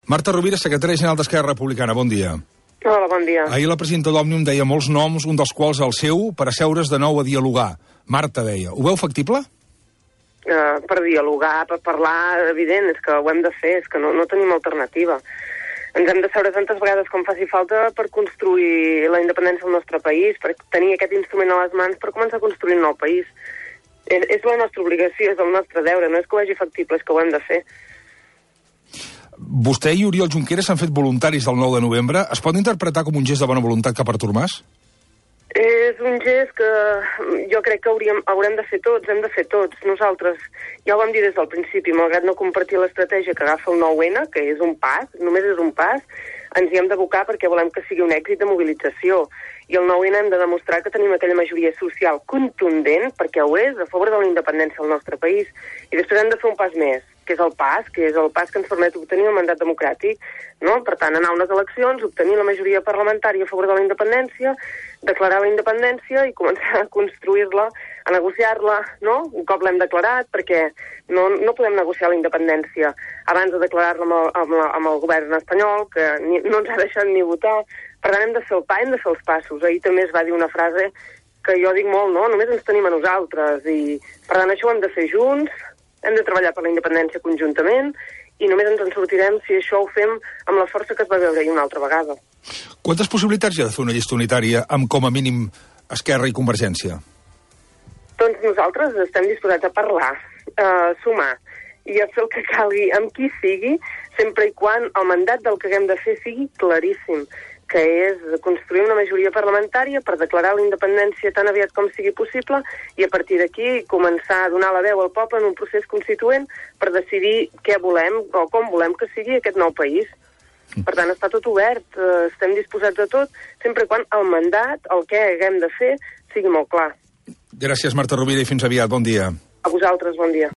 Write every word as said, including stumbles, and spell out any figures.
Marta Rovira, secretària general d'Esquerra Republicana, bon dia. Hola, bon dia. Ahir la presidenta d'Òmnium deia molts noms, un dels quals el seu, per asseure's de nou a dialogar. Marta deia, ho veu factible? Uh, per dialogar, per parlar, evident, és que ho hem de fer, és que no, no tenim alternativa. Ens hem de seure tantes vegades com faci falta per construir la independència del nostre país, per tenir aquest instrument a les mans per començar a construir un nou país. És, és la nostra obligació, és el nostre deure, no és que ho hagi factible, és que ho hem de fer. Vostè i Oriol Junqueras s'han fet voluntaris del nou de novembre. Es pot interpretar com un gest de bona voluntat cap a Artur Mas? És un gest que jo crec que hauríem, haurem de fer tots, hem de fer tots. Nosaltres, ja ho vam dir des del principi, malgrat no compartir l'estratègia que agafa el nou ene, que és un pas, només és un pas, ens hi hem d'abocar perquè volem que sigui un èxit de mobilització. I el nou ene hem de demostrar que tenim aquella majoria social contundent, perquè ho és, a favor de la independència del nostre país. I després hem de fer un pas més, que és el pas, que és el pas que ens permet obtenir el mandat democràtic, no? Per tant, anar a unes eleccions, obtenir la majoria parlamentària a favor de la independència, declarar la independència i començar a construir-la, a negociar-la, no? Un cop l'hem declarat, perquè no, no podem negociar la independència abans de declarar-la amb, el, amb, la, amb el govern espanyol, que ni, no ens ha deixat ni votar. Per tant, hem de fer el pa, hem de fer els passos. Ahir també es va dir una frase que jo dic molt, no? Només ens tenim a nosaltres, i per tant això ho hem de fer junts, hem de treballar per la independència conjuntament i només ens en sortirem si això ho fem amb la força que es va veure ahir una altra vegada. Quantes possibilitats hi ha de fer una llista unitària amb com a mínim Esquerra i Convergència? Doncs nosaltres estem disposats a parlar, a sumar i a fer el que calgui amb qui sigui, sempre i quan el mandat del que haguem de fer sigui claríssim, que és construir una majoria parlamentària per declarar la independència tan aviat com sigui possible i a partir d'aquí començar a donar la veu al poble en un procés constituent per decidir què volem o com volem que sigui aquest nou país. Per tant, està tot obert, estem disposats a tot, sempre i quan el mandat, el que haguem de fer, sigui molt clar. Gràcies, Marta Rovira, i fins aviat. Bon dia. A vosaltres, bon dia.